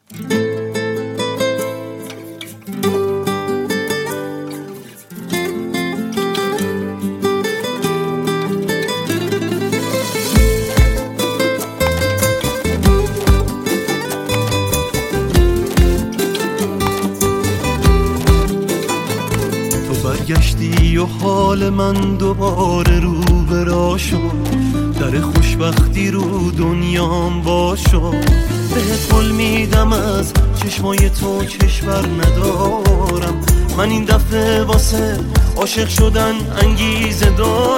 برگشتی و حال من دوباره رو به راه شد، در خوشبختی رو دنیام با شد. بهت قول میدم از چشمای تو کشور ندارم، من این دفعه واسه عاشق شدن انگیزه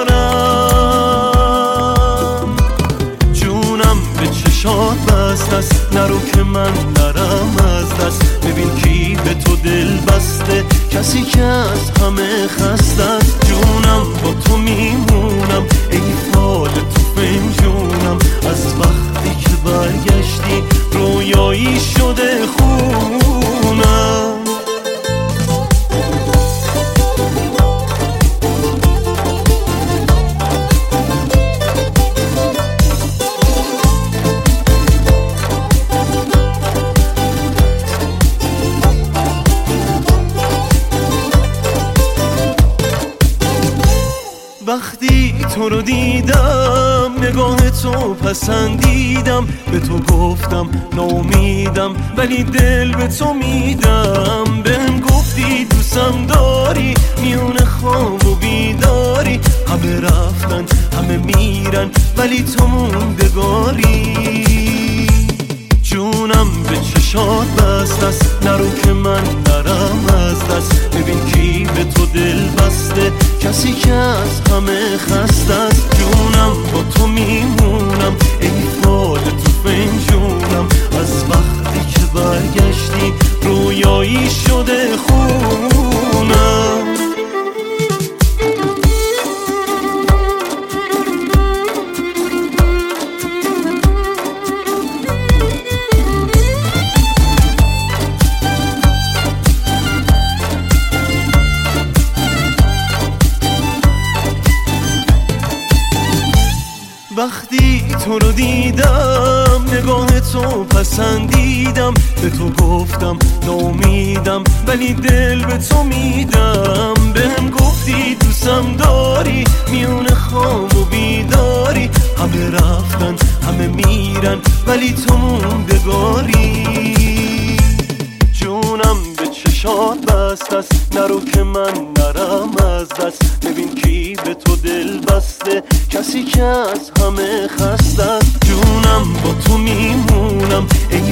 دارم. جونم به چشات بست است، نرو که من نرم از دست. ببین کی به تو دل بسته، کسی که از همه خسته است. جونم با تو میمونم، ای فال تو فنجونم. از وقتی که برگشتی رویایی شده خونم. وقتی تو رو دیدم نگاه تو پسندیدم، به تو گفتم ناامیدم ولی دل به تو میدم. بهم گفتی دوستم داری، میون خواب و بیداری. همه رفتن همه میرن ولی تو موندگاری. جونم به چشات بست است، نرو که من نرم از دست. ببین کی به تو دل بسته، کسی که از همه خسته است. جونم با تو میمونم، ای فال تو فنجونم. از وقتی که برگشتی رویایی شده خونم. وقتی تو رو دیدم نگاه تو پسندیدم، به تو گفتم ناامیدم ولی دل به تو میدم. بهم گفتی دوستم داری، میون خواب و بیداری. همه رفتن همه میرن ولی تو موندگاری. جونم به چشات بست است، نرو که من نرم از دست. ببین کی به تو دل بسته، کسی که از همه خسته است. جونم با تو میمونم، ای